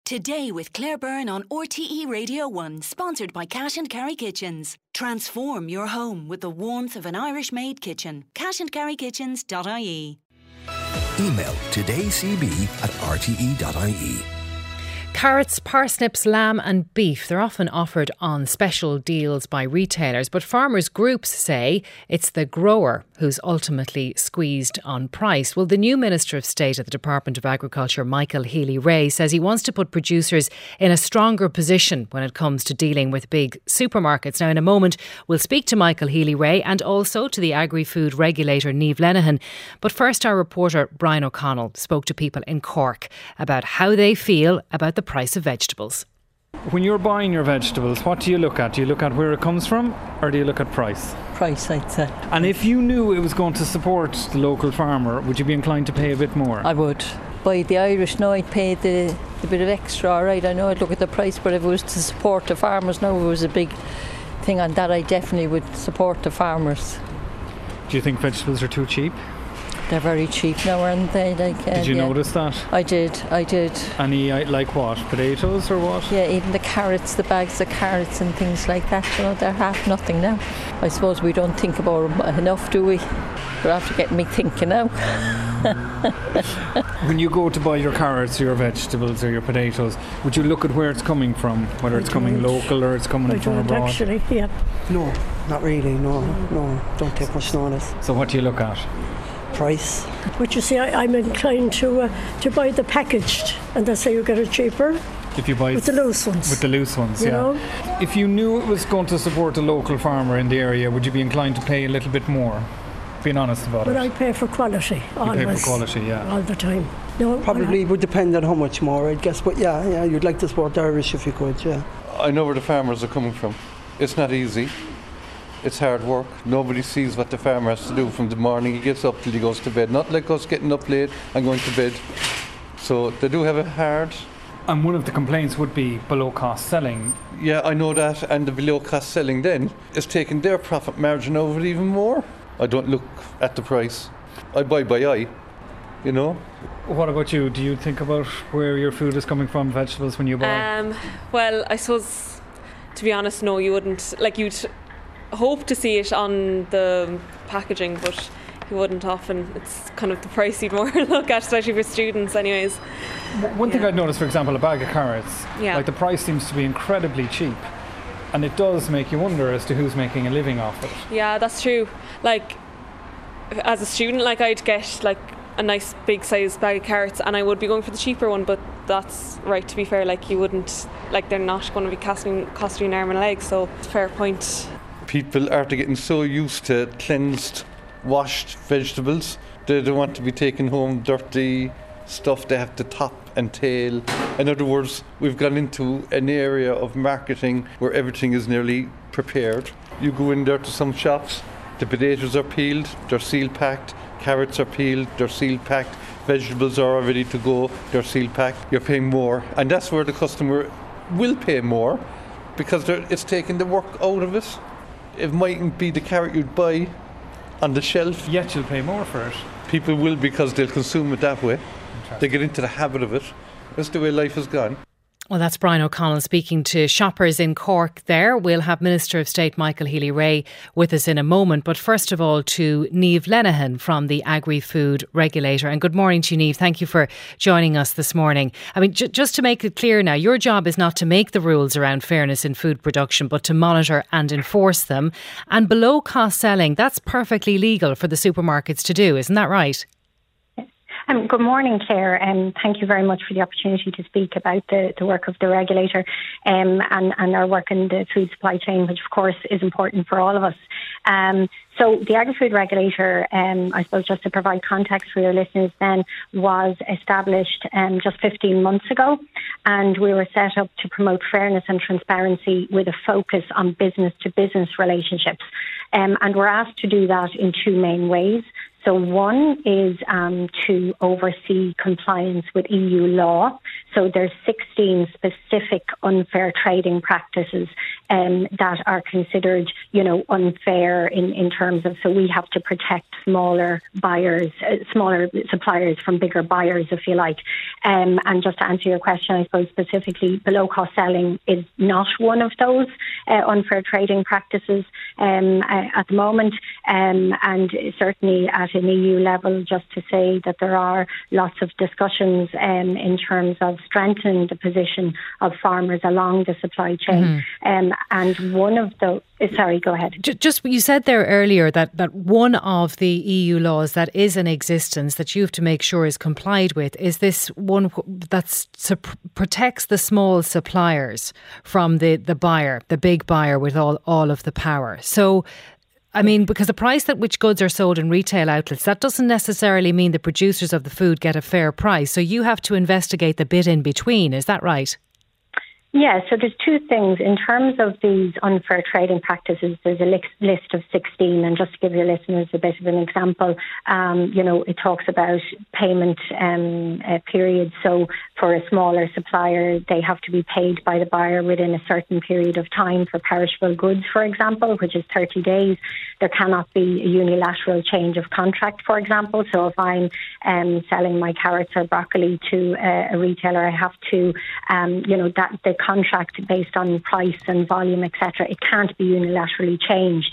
Today with Claire Byrne on RTE Radio 1, sponsored by Cash and Carry Kitchens. Transform your home with the warmth of an Irish-made kitchen. cashandcarrykitchens.ie. Email todayscb@rte.ie. Carrots, parsnips, lamb and beef, they're often offered on special deals by retailers, but farmers' groups say it's the grower who's ultimately squeezed on price. Well, the new Minister of State at the Department of Agriculture, Michael Healy-Rae, says he wants to put producers in a stronger position when it comes to dealing with big supermarkets. Now, in a moment, we'll speak to Michael Healy-Rae and also to the agri-food regulator, Niamh Lenihan. But first, our reporter, Brian O'Connell, spoke to people in Cork about how they feel about the price of vegetables. When you're buying your vegetables, what do you look at? Do you look at where it comes from, or do you look at price? Price, I'd say. And if you knew it was going to support the local farmer, would you be inclined to pay a bit more? I would. By the Irish now, I'd pay the bit of extra, all right. I know I'd look at the price, but if it was to support the farmers now, if it was a big thing on that, I definitely would support the farmers. Do you think vegetables are too cheap? They're very cheap now, aren't they? Did you notice that? I did. Any, like what? Potatoes or what? Yeah, even the carrots, the bags of carrots and things like that, you know, they're half nothing now. I suppose we don't think about them enough, do we? You're after getting me thinking now. When you go to buy your carrots or your vegetables or your potatoes, would you look at where it's coming from? Whether it's coming local or it's coming from abroad? Actually, yeah. No, not really, no, don't take much notice. So what do you look at? Price. But you see, I'm inclined to buy the packaged, and that's how you get it cheaper. If you buy with the loose ones. With the loose ones, you yeah. know? If you knew it was going to support a local farmer in the area, would you be inclined to pay a little bit more? Being honest about it. But I pay for quality, always. You pay for quality, yeah. All the time. No, probably would depend on how much more, I'd guess. But yeah, you'd like to support the Irish if you could, yeah. I know where the farmers are coming from. It's not easy. It's hard work. Nobody sees what the farmer has to do from the morning he gets up till he goes to bed. Not like us getting up late and going to bed. So they do have it hard. And one of the complaints would be below cost selling. Yeah, I know that. And the below cost selling then is taking their profit margin over even more. I don't look at the price. I buy by eye, you know. What about you? Do you think about where your food is coming from, vegetables, when you buy? Well, I suppose, to be honest, no, you wouldn't. Like, you'd hope to see it on the packaging, but you wouldn't often. It's kind of the price you'd more look at, especially for students anyways. One thing I'd noticed, for example, a bag of carrots, like the price seems to be incredibly cheap, and it does make you wonder as to who's making a living off it. Yeah, that's true. Like, as a student, like, I'd get like a nice big size bag of carrots and I would be going for the cheaper one, but that's right, to be fair. Like, you wouldn't, like, they're not going to be costing you an arm and a leg, so it's a fair point. People are getting so used to cleansed, washed vegetables. They don't want to be taking home dirty stuff. They have to top and tail. In other words, we've gone into an area of marketing where everything is nearly prepared. You go in there to some shops, the potatoes are peeled, they're seal packed, carrots are peeled, they're seal packed, vegetables are ready to go, they're seal packed. You're paying more, and that's where the customer will pay more because it's taking the work out of it. It mightn't be the carrot you'd buy on the shelf. Yet you'll pay more for it. People will, because they'll consume it that way. They get into the habit of it. That's the way life has gone. Well, that's Brian O'Connell speaking to shoppers in Cork there. We'll have Minister of State Michael Healy-Rae with us in a moment. But first of all, to Niamh Lenihan from the Agri-Food Regulator. And good morning to you, Niamh. Thank you for joining us this morning. I mean, just to make it clear now, your job is not to make the rules around fairness in food production, but to monitor and enforce them. And below cost selling, that's perfectly legal for the supermarkets to do, isn't that right? Good morning, Claire, and thank you very much for the opportunity to speak about the work of the regulator and our work in the food supply chain, which of course is important for all of us. So the Agri-Food Regulator, I suppose just to provide context for your listeners then, was established just 15 months ago, and we were set up to promote fairness and transparency with a focus on business-to-business relationships. And we're asked to do that in two main ways. So one is to oversee compliance with EU law. So there's 16 specific unfair trading practices that are considered, unfair in terms of, so we have to protect smaller buyers, smaller suppliers from bigger buyers, if you like. And just to answer your question, I suppose specifically, below cost selling is not one of those unfair trading practices at the moment. And certainly at an EU level, just to say that there are lots of discussions in terms of strengthening the position of farmers along the supply chain. And one of the... Sorry, go ahead. Just you said there earlier that one of the EU laws that is in existence that you have to make sure is complied with is this one that protects the small suppliers from the buyer, the big buyer with all of the power. So, I mean, because the price at which goods are sold in retail outlets, that doesn't necessarily mean the producers of the food get a fair price. So you have to investigate the bit in between. Is that right? Yeah, so there's two things. In terms of these unfair trading practices, there's a list of 16. And just to give your listeners a bit of an example, it talks about payment periods. So for a smaller supplier, they have to be paid by the buyer within a certain period of time for perishable goods, for example, which is 30 days. There cannot be a unilateral change of contract, for example. So if I'm selling my carrots or broccoli to a retailer, I have to, that the contract based on price and volume, etc., it can't be unilaterally changed.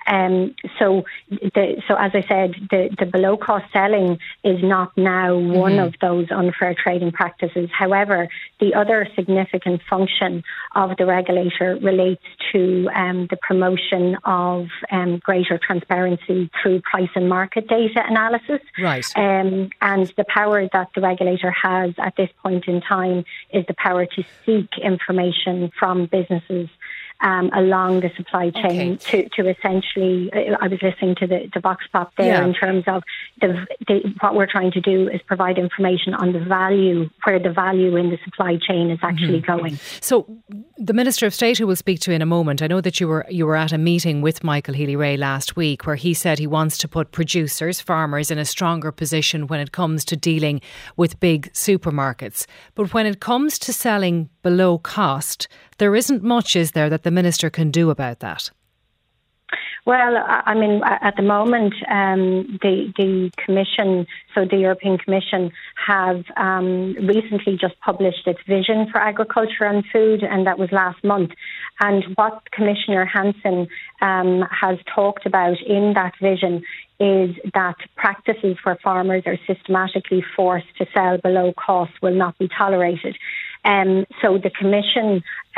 So as I said, the below cost selling is not now one of those unfair trading practices. However, the other significant function of the regulator relates to the promotion of greater transparency through price and market data analysis. Right. And the power that the regulator has at this point in time is the power to seek information from businesses along the supply chain to essentially, I was listening to the Vox Pop there in terms of what we're trying to do is provide information on the value, where the value in the supply chain is actually going. So the Minister of State, who we'll speak to in a moment, I know that you were at a meeting with Michael Healy-Rae last week where he said he wants to put producers, farmers in a stronger position when it comes to dealing with big supermarkets. But when it comes to selling below cost, there isn't much, is there, that the Minister can do about that? Well, I mean, at the moment, the Commission, so the European Commission, have recently just published its vision for agriculture and food, and that was last month. And what Commissioner Hansen has talked about in that vision is that practices where farmers are systematically forced to sell below cost will not be tolerated. So the Commission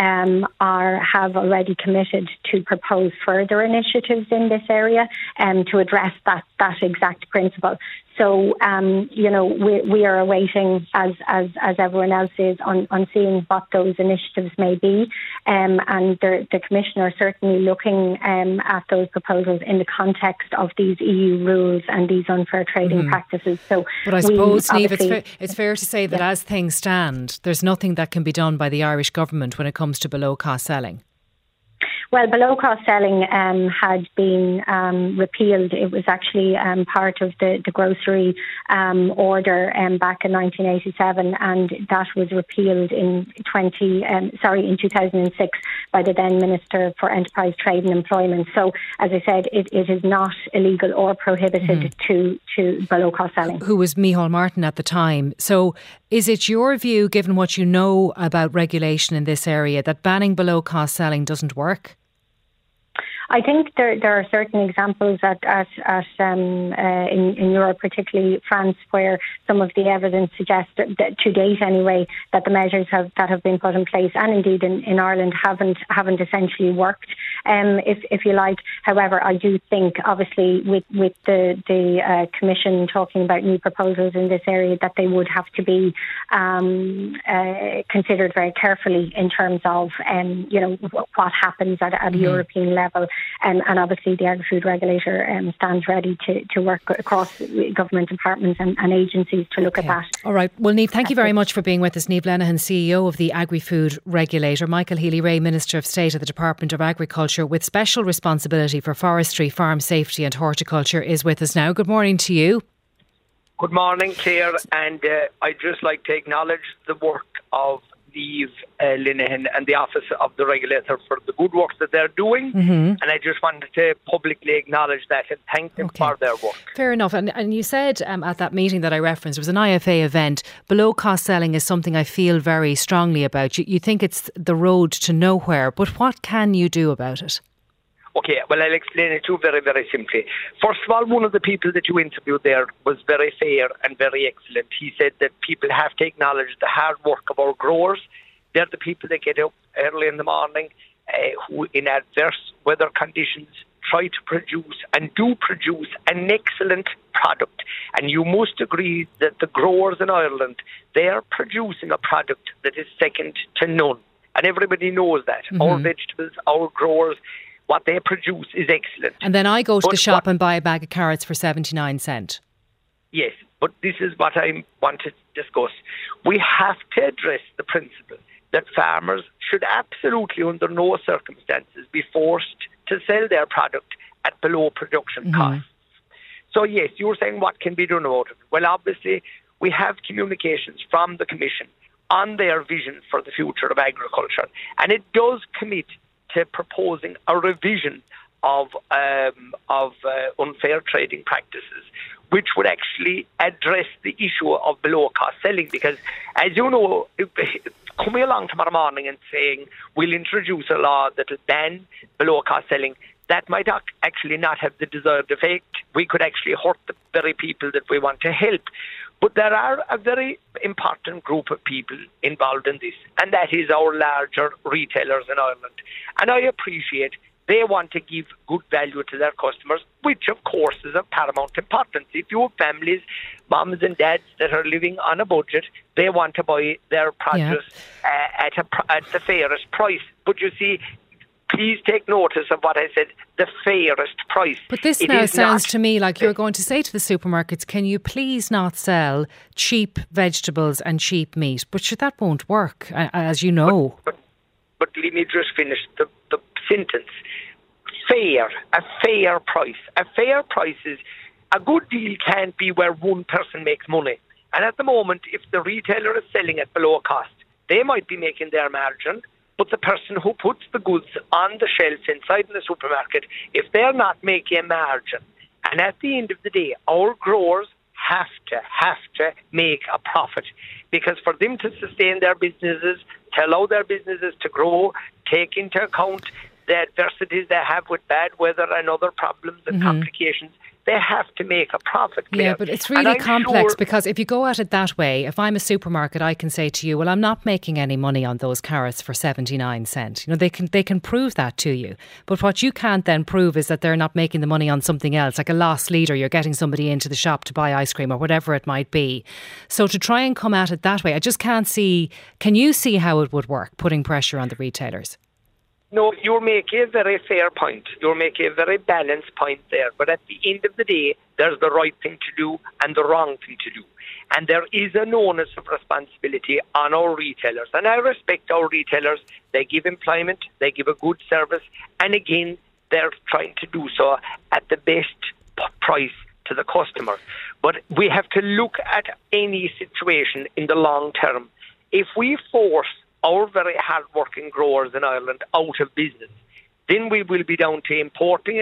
have already committed to propose further initiatives in this area to address that exact principle. So, we are awaiting, as everyone else is, on seeing what those initiatives may be. And the Commissioner are certainly looking at those proposals in the context of these EU rules and these unfair trading practices. So, but I suppose, Niamh, it's fair to say that as things stand, there's nothing that can be done by the Irish government when it comes to below-cost selling. Well, below-cost selling had been repealed. It was actually part of the grocery order back in 1987, and that was repealed in 2006 by the then Minister for Enterprise, Trade and Employment. So, as I said, it is not illegal or prohibited to below-cost selling. Who was Micheál Martin at the time. So, is it your view, given what you know about regulation in this area, that banning below-cost selling doesn't work? I think there are certain examples in Europe, particularly France, where some of the evidence suggests that to date anyway, that the measures that have been put in place, and indeed in Ireland, haven't essentially worked, if you like. However, I do think, obviously, with the Commission talking about new proposals in this area, that they would have to be considered very carefully in terms of what happens at a European level. And obviously the Agri-Food Regulator stands ready to work across government departments and agencies to look at that. All right. Well, Niamh, thank you very much for being with us. Niamh Lenihan, CEO of the Agri-Food Regulator. Michael Healy-Rae, Minister of State at the Department of Agriculture Agriculture with special responsibility for forestry, farm safety and horticulture is with us now. Good morning to you. Good morning, Claire, and I'd just like to acknowledge the work of Niamh Linehan and the Office of the Regulator for the good work that they're doing, and I just wanted to publicly acknowledge that and thank them for their work. Fair enough. And you said at that meeting that I referenced, it was an IFA event, below cost selling is something I feel very strongly about. You think it's the road to nowhere, but what can you do about it? Okay, well, I'll explain it to you very, very simply. First of all, one of the people that you interviewed there was very fair and very excellent. He said that people have to acknowledge the hard work of our growers. They're the people that get up early in the morning, who in adverse weather conditions try to produce and do produce an excellent product. And you must agree that the growers in Ireland, they are producing a product that is second to none. And everybody knows that. Our vegetables, our growers, what they produce is excellent. And then I go to the shop and buy a bag of carrots for 79 cents. Yes, but this is what I want to discuss. We have to address the principle that farmers should absolutely, under no circumstances, be forced to sell their product at below production costs. So yes, you're saying what can be done about it? Well, obviously, we have communications from the Commission on their vision for the future of agriculture, and it does commit to proposing a revision of unfair trading practices, which would actually address the issue of below-cost selling. Because, as you know, coming along tomorrow morning and saying we'll introduce a law that will ban below-cost selling, that might actually not have the desired effect. We could actually hurt the very people that we want to help. But there are a very important group of people involved in this, and that is our larger retailers in Ireland. And I appreciate they want to give good value to their customers, which of course is of paramount importance. If you have families, moms and dads that are living on a budget, they want to buy their produce at the fairest price. But you see, please take notice of what I said, the fairest price. But this now sounds to me like you're going to say to the supermarkets, can you please not sell cheap vegetables and cheap meat? But sure, that won't work, as you know. But let me just finish the sentence. Fair, a fair price. A fair price is, a good deal can't be where one person makes money. And at the moment, if the retailer is selling at below cost, they might be making their margin, but the person who puts the goods on the shelf inside the supermarket, if they're not making a margin, and at the end of the day, our growers have to make a profit. Because for them to sustain their businesses, to allow their businesses to grow, take into account the adversities they have with bad weather and other problems and complications, they have to make a profit. Yeah, but it's really complex because if you go at it that way, if I'm a supermarket, I can say to you, well, I'm not making any money on those carrots for 79 cents. You know, they can prove that to you. But what you can't then prove is that they're not making the money on something else, like a lost leader. You're getting somebody into the shop to buy ice cream or whatever it might be. So to try and come at it that way, I just can't see. Can you see how it would work, putting pressure on the retailers? No, you're making a very fair point. You're making a very balanced point there. But at the end of the day, there's the right thing to do and the wrong thing to do. And there is an onus of responsibility on our retailers. And I respect our retailers. They give employment, they give a good service. And again, they're trying to do so at the best price to the customer. But we have to look at any situation in the long term. If we force our very hard-working growers in Ireland out of business, then we will be down to importing.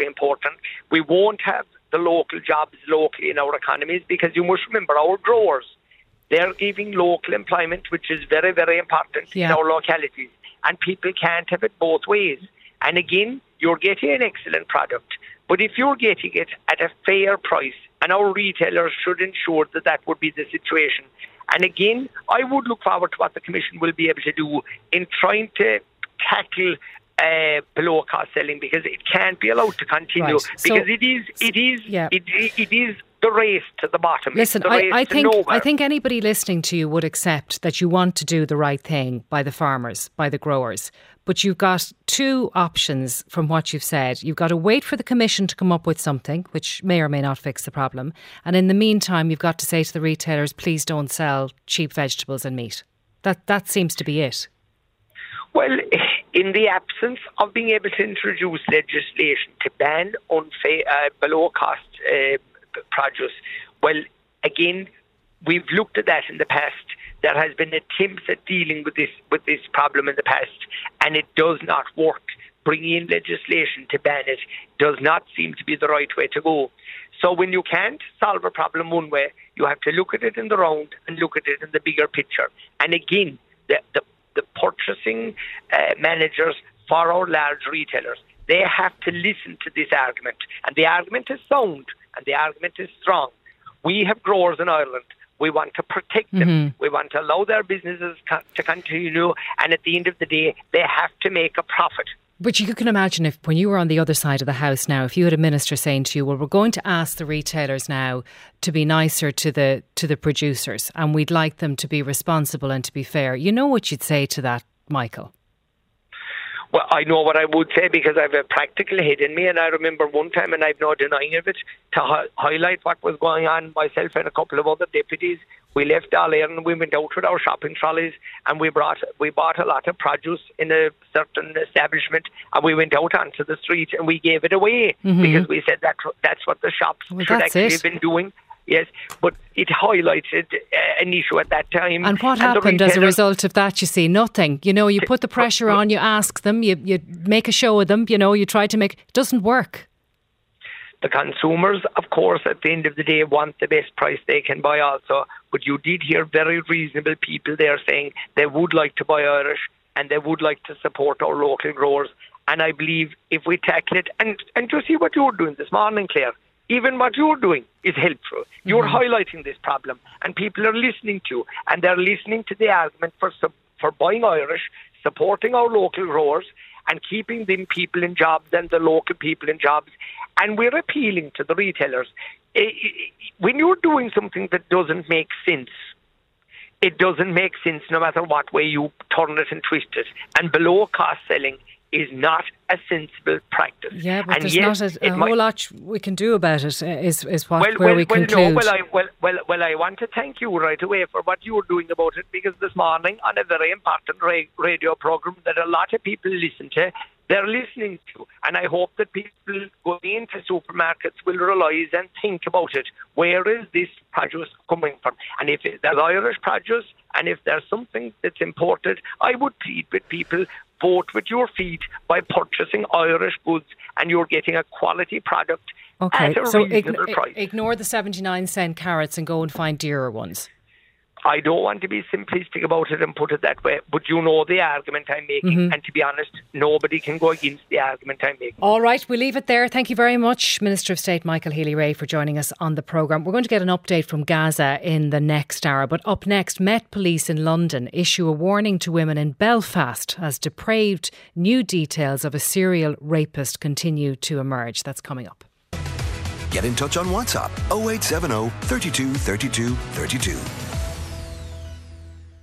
We won't have the local jobs locally in our economies, because you must remember our growers, they're giving local employment, which is very, very important in our localities, and people can't have it both ways. And again, you're getting an excellent product, but if you're getting it at a fair price, and our retailers should ensure that that would be the situation. And again, I would look forward to what the Commission will be able to do in trying to tackle below-cost selling, because it can't be allowed to continue. Right. Because it is the race to the bottom. Listen, I think anybody listening to you would accept that you want to do the right thing by the farmers, by the growers. But you've got two options from what you've said. You've got to wait for the Commission to come up with something, which may or may not fix the problem. And in the meantime, you've got to say to the retailers, please don't sell cheap vegetables and meat. That seems to be it. Well, in the absence of being able to introduce legislation to ban below-cost produce, well, again, we've looked at that in the past. There has been attempts at dealing with this problem in the past, and it does not work. Bringing in legislation to ban it does not seem to be the right way to go. So when you can't solve a problem one way, you have to look at it in the round and look at it in the bigger picture. And again, the purchasing managers for our large retailers, they have to listen to this argument. And the argument is sound and the argument is strong. We have growers in Ireland. We want to protect them. We want to allow their businesses to continue. And at the end of the day, they have to make a profit. But you can imagine if, when you were on the other side of the house now, if you had a minister saying to you, well, we're going to ask the retailers now to be nicer to the producers and we'd like them to be responsible and to be fair. You know what you'd say to that, Michael? Well, I know what I would say because I have a practical head in me, and I remember one time, and I've no denying of it, to highlight what was going on, myself and a couple of other deputies, we left Dálair and we went out with our shopping trolleys and we bought a lot of produce in a certain establishment, and we went out onto the street and we gave it away because we said that's what the shops should actually have been doing. Yes, but it highlighted an issue at that time. And what happened as a result of that? You see, nothing. You know, you put the pressure on, you ask them, you make a show of them, you know, you try to make... It doesn't work. The consumers, of course, at the end of the day, want the best price they can buy also. But you did hear very reasonable people there saying they would like to buy Irish and they would like to support our local growers. And I believe if we tackle it... And to see what you're doing this morning, Claire, even what you're doing is helpful. You're highlighting this problem and people are listening to you, and they're listening to the argument for buying Irish, supporting our local growers and keeping them people in jobs and the local people in jobs. And we're appealing to the retailers. When you're doing something that doesn't make sense, it doesn't make sense no matter what way you turn it and twist it. And below cost selling is not a sensible practice. Yeah, but and there's not a whole lot we can do about it, is where we conclude. I want to thank you right away for what you're doing about it, because this morning on a very important radio programme that a lot of people listen to, they're listening to, and I hope that people going into supermarkets will realise and think about it. Where is this produce coming from? And if there's Irish produce, and if there's something that's imported, I would plead with people, vote with your feet by purchasing Irish goods, and you're getting a quality product at a reasonable price. Ignore the 79-cent carrots and go and find dearer ones. I don't want to be simplistic about it and put it that way, but you know the argument I'm making, and to be honest, nobody can go against the argument I'm making. All right, we'll leave it there. Thank you very much, Minister of State Michael Healy-Rae, for joining us on the programme. We're going to get an update from Gaza in the next hour, but up next, Met Police in London issue a warning to women in Belfast as depraved new details of a serial rapist continue to emerge. That's coming up. Get in touch on WhatsApp 0870 32 32 32.